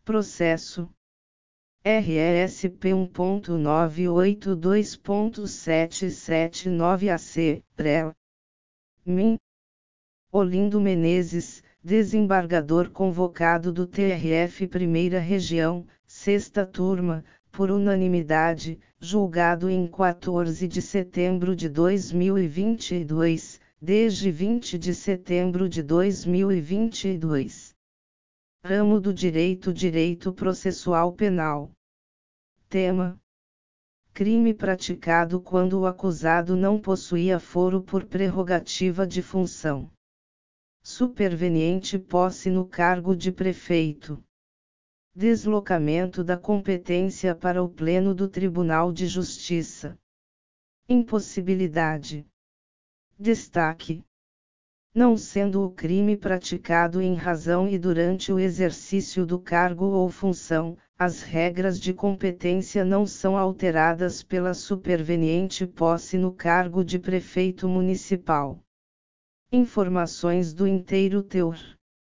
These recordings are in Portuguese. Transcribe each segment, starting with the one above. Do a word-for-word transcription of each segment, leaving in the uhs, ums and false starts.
Processo R E S P um ponto nove oito dois ponto sete sete nove A C, P R E L. Min. Olindo Menezes, desembargador convocado do T R F Primeira Região, Sexta Turma, por unanimidade, julgado em quatorze de setembro de dois mil e vinte e dois, desde vinte de setembro de dois mil e vinte e dois. Ramo do Direito Direito Processual Penal. Tema: crime praticado quando o acusado não possuía foro por prerrogativa de função. Superveniente posse no cargo de prefeito. Deslocamento da competência para o Pleno do Tribunal de Justiça. Impossibilidade. Destaque: não sendo o crime praticado em razão e durante o exercício do cargo ou função, as regras de competência não são alteradas pela superveniente posse no cargo de prefeito municipal. Informações do inteiro teor.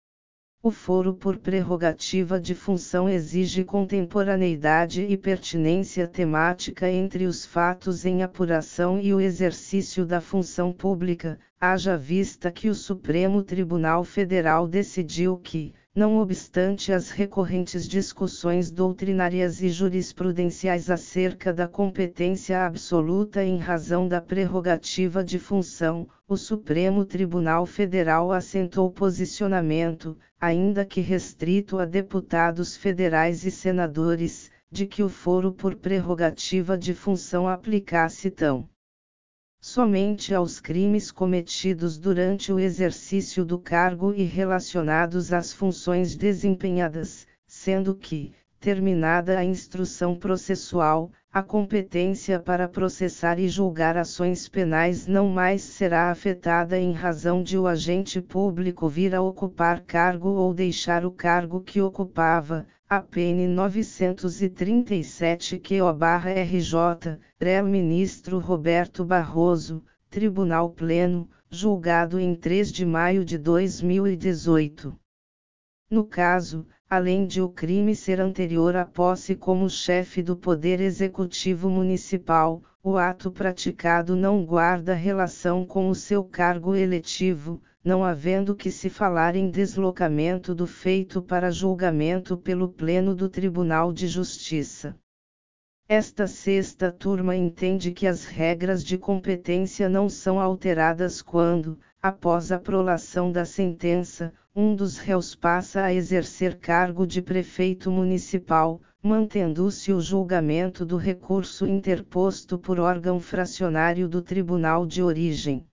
O foro por prerrogativa de função exige contemporaneidade e pertinência temática entre os fatos em apuração e o exercício da função pública, haja vista que o Supremo Tribunal Federal decidiu que, não obstante as recorrentes discussões doutrinárias e jurisprudenciais acerca da competência absoluta em razão da prerrogativa de função, o Supremo Tribunal Federal assentou posicionamento, ainda que restrito a deputados federais e senadores, de que o foro por prerrogativa de função aplicasse tão somente aos crimes cometidos durante o exercício do cargo e relacionados às funções desempenhadas, sendo que, terminada a instrução processual, a competência para processar e julgar ações penais não mais será afetada em razão de o agente público vir a ocupar cargo ou deixar o cargo que ocupava, A P N novecentos e trinta e sete Q O barra R J, R E L Ministro Roberto Barroso, Tribunal Pleno, julgado em três de maio de dois mil e dezoito. No caso, além de o crime ser anterior à posse como chefe do Poder Executivo Municipal, o ato praticado não guarda relação com o seu cargo eletivo, não havendo que se falar em deslocamento do feito para julgamento pelo Pleno do Tribunal de Justiça. Esta sexta turma entende que as regras de competência não são alteradas quando, após a prolação da sentença, um dos réus passa a exercer cargo de prefeito municipal, mantendo-se o julgamento do recurso interposto por órgão fracionário do tribunal de origem.